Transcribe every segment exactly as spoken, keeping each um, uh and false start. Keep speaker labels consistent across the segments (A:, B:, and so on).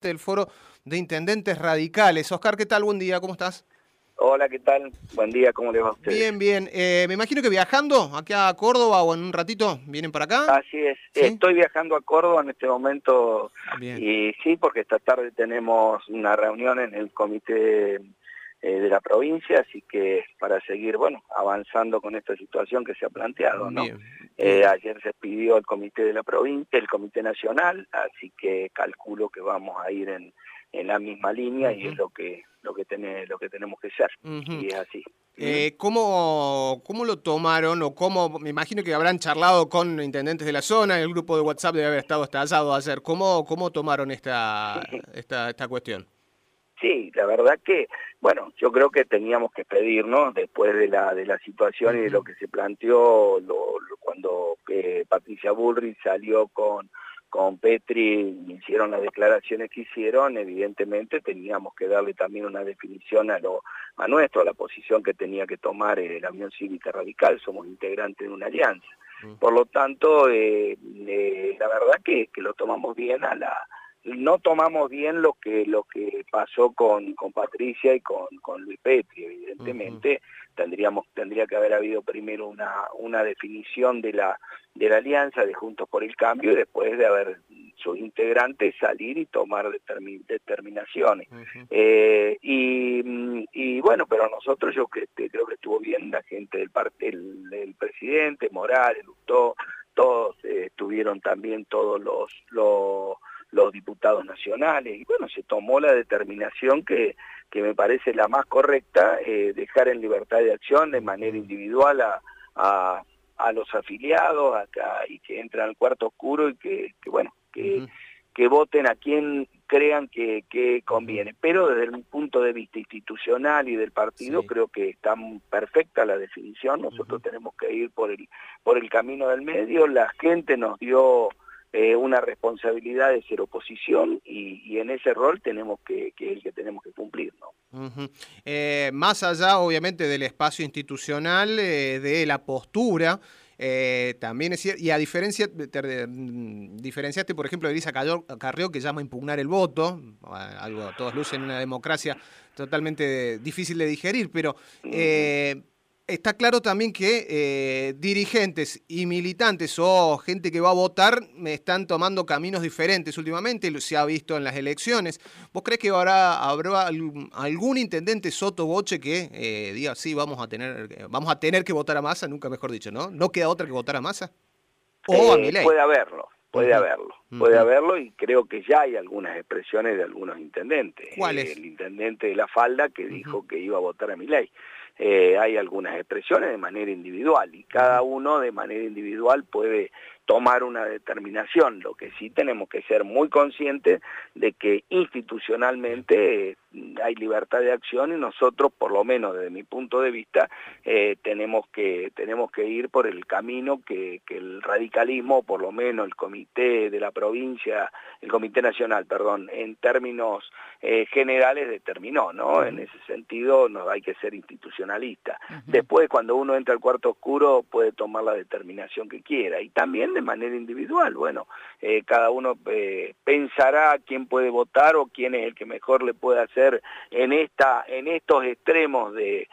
A: del Foro de Intendentes Radicales. Oscar, ¿qué tal? Buen día, ¿cómo estás?
B: Hola, ¿qué tal? Buen día, ¿cómo les va a ustedes?
A: Bien, bien. Eh, me imagino que viajando aquí a Córdoba o en un ratito, ¿vienen para acá?
B: Así es,
A: ¿Sí?
B: estoy viajando a Córdoba en este momento.
A: Bien.
B: Y sí, porque esta tarde tenemos una reunión en el comité eh, de la provincia, así que para seguir, bueno, avanzando con esta situación que se ha planteado, ¿no?
A: Bien,
B: Eh,
A: bien.
B: ayer se pidió el comité de la provincia, el comité nacional, así que calculo que vamos a ir en, en la misma línea y es lo que lo que tiene, lo que tenemos que hacer,
A: Uh-huh.
B: y es así.
A: Eh, ¿cómo, ¿Cómo lo tomaron o cómo, me imagino que habrán charlado con intendentes de la zona, el grupo de WhatsApp debe haber estado estallado ayer, ¿cómo, cómo tomaron esta, esta, esta cuestión?
B: Sí, la verdad que, bueno, yo creo que teníamos que pedirnos, después de la de la situación y de lo que se planteó lo, lo, cuando eh, Patricia Bullrich salió con, con Petri, hicieron las declaraciones que hicieron, evidentemente teníamos que darle también una definición a lo a nuestro, a la posición que tenía que tomar eh, la Unión Cívica Radical, somos integrantes de una alianza. Por lo tanto, eh, eh, la verdad que, que lo tomamos bien a la... No tomamos bien lo que lo que pasó con, con Patricia y con, con Luis Petri, evidentemente. Uh-huh. tendríamos tendría que haber habido primero una una definición de la de la alianza de Juntos por el Cambio y después de haber sus integrantes salir y tomar determin, determinaciones. Uh-huh. eh, y, y bueno, pero nosotros yo que, creo que estuvo bien la gente del parte el, el presidente Morales, Lustó, todos eh, estuvieron también todos los los los diputados nacionales, y bueno, se tomó la determinación que, que me parece la más correcta, eh, dejar en libertad de acción de manera individual a, a, a los afiliados acá y que entran al cuarto oscuro y que, que bueno, que, uh-huh. que voten a quien crean que, que conviene. Uh-huh. Pero desde el punto de vista institucional y del partido, sí. creo que está perfecta la definición. Nosotros uh-huh. tenemos que ir por el, por el camino del medio. La gente nos dio Eh, una responsabilidad de ser oposición y, y en ese rol tenemos que, que el que tenemos que cumplir, ¿no?
A: Uh-huh. eh, más allá, obviamente, del espacio institucional, eh, de la postura, eh, también es cierto, y a diferencia, te, diferenciaste, por ejemplo, de Elisa Carrió, que llama a impugnar el voto, algo a todas luces en una democracia totalmente difícil de digerir, pero... Eh, uh-huh. Está claro también que eh, dirigentes y militantes o gente que va a votar están tomando caminos diferentes últimamente, se ha visto en las elecciones. ¿Vos crees que habrá, habrá algún intendente soto voce que eh, diga sí, vamos a tener vamos a tener que votar a Massa, nunca mejor dicho, ¿no? ¿No queda otra que votar a Massa? ¿O
B: eh,
A: a Milei?
B: Puede haberlo, puede uh-huh. haberlo, puede
A: uh-huh.
B: haberlo y creo que ya hay algunas expresiones de algunos intendentes.
A: ¿Cuáles?
B: Eh, el intendente de La Falda que uh-huh. dijo que iba a votar a Milei. Eh, hay algunas expresiones de manera individual y cada uno de manera individual puede tomar una determinación. Lo que sí tenemos que ser muy conscientes de que institucionalmente eh, hay libertad de acción y nosotros, por lo menos desde mi punto de vista, eh, tenemos que tenemos que ir por el camino que, que el radicalismo, por lo menos el comité de la provincia, el comité nacional, perdón, en términos eh, generales determinó, ¿no? En ese sentido no hay que ser institucionalista. Uh-huh. Después, cuando uno entra al cuarto oscuro, puede tomar la determinación que quiera y también de manera individual. Bueno, eh, cada uno eh, pensará quién puede votar o quién es el que mejor le puede hacer en esta en estos extremos de,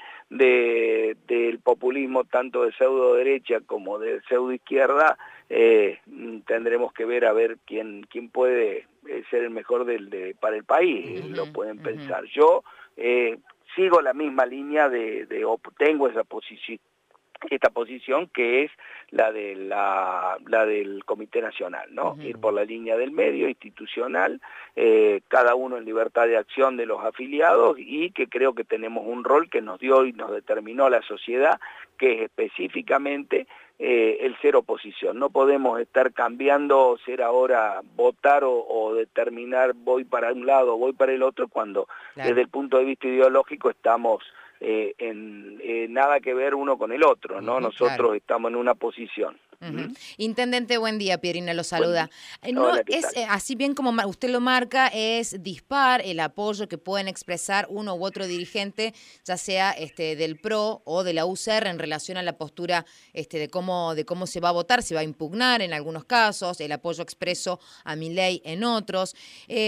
B: de del populismo, tanto de pseudo derecha como de pseudo izquierda. Eh, tendremos que ver a ver quién quién puede ser el mejor del de, para el país. Uh-huh, lo pueden uh-huh. pensar. Yo eh, sigo la misma línea de, de tengo esa posición esta posición que es la de la, la del Comité Nacional, ¿no? Uh-huh. Ir por la línea del medio institucional, eh, cada uno en libertad de acción de los afiliados y que creo que tenemos un rol que nos dio y nos determinó la sociedad, que es específicamente eh, el ser oposición. No podemos estar cambiando, ser ahora votar o, o determinar voy para un lado o voy para el otro cuando claro. desde el punto de vista ideológico estamos Eh, en eh, nada que ver uno con el otro, ¿no? Uh-huh, Nosotros claro. estamos en una posición.
C: Uh-huh. ¿Mm? Intendente, buen día, Pierina lo saluda. Buen, no hola, es eh, así bien como usted lo marca, es dispar el apoyo que pueden expresar uno u otro dirigente, ya sea este del P R O o de la U C R en relación a la postura este de cómo de cómo se va a votar, se va a impugnar en algunos casos, el apoyo expreso a Milei en otros. Eh,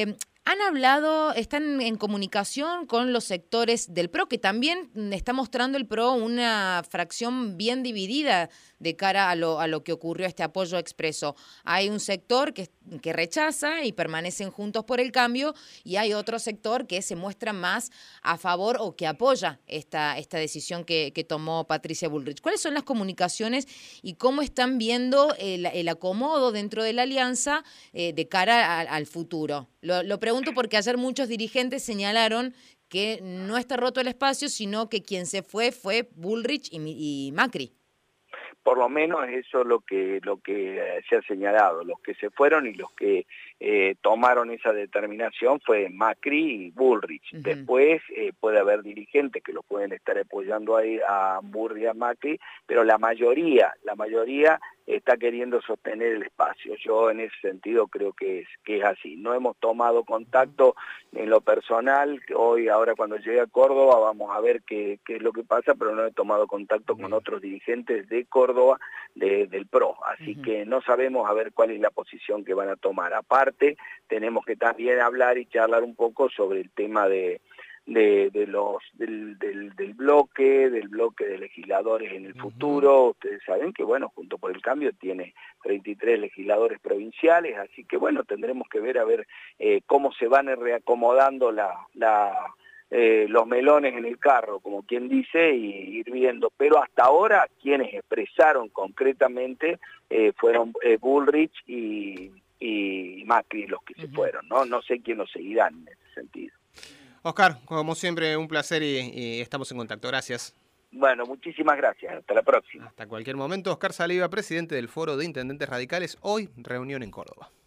C: Han hablado, están en comunicación con los sectores del P R O, que también está mostrando el P R O una fracción bien dividida de cara a lo, a lo que ocurrió este apoyo expreso. Hay un sector que, que rechaza y permanecen Juntos por el Cambio, y hay otro sector que se muestra más a favor o que apoya esta, esta decisión que, que tomó Patricia Bullrich. ¿Cuáles son las comunicaciones y cómo están viendo el, el acomodo dentro de la alianza eh, de cara a, al futuro? Lo, lo pregunto porque ayer muchos dirigentes señalaron que no está roto el espacio, sino que quien se fue fue Bullrich y, y Macri.
B: Por lo menos eso es lo que, lo que se ha señalado. Los que se fueron y los que eh, tomaron esa determinación fue Macri y Bullrich. Uh-huh. Después eh, puede haber dirigentes que lo pueden estar apoyando ahí a Bullrich y a Macri, pero la mayoría, la mayoría está queriendo sostener el espacio. Yo en ese sentido creo que es, que es así. No hemos tomado contacto en lo personal. Hoy, ahora cuando llegue a Córdoba, vamos a ver qué, qué es lo que pasa, pero no he tomado contacto con otros dirigentes de Córdoba de, del P R O. Así uh-huh. que no sabemos a ver cuál es la posición que van a tomar. Aparte, tenemos que también hablar y charlar un poco sobre el tema de De, de los del, del, del bloque, del bloque de legisladores en el uh-huh. futuro. Ustedes saben que, bueno, Juntos por el Cambio tiene treinta y tres legisladores provinciales, así que, bueno, tendremos que ver a ver eh, cómo se van reacomodando la, la, eh, los melones en el carro, como quien dice, y ir viendo. Pero hasta ahora, quienes expresaron concretamente eh, fueron eh, Bullrich y, y Macri los que uh-huh. se fueron, ¿no? No sé quién los seguirán en ese sentido.
A: Oscar, como siempre, un placer y, y estamos en contacto. Gracias.
B: Bueno, muchísimas gracias. Hasta la próxima.
A: Hasta cualquier momento. Oscar Saliba, presidente del Foro de Intendentes Radicales. Hoy, reunión en Córdoba.